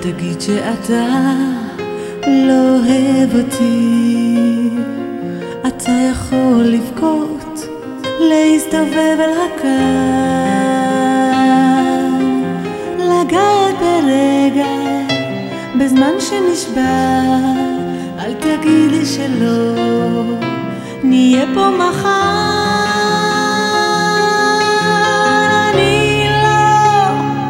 תגיד שאתה לא אוהב אותי. אתה יכול לבכות, להסתובב על הקו, לגעת ברגע בזמן שנשבר. אל תגיד לי שלא, נהיה פה מחר.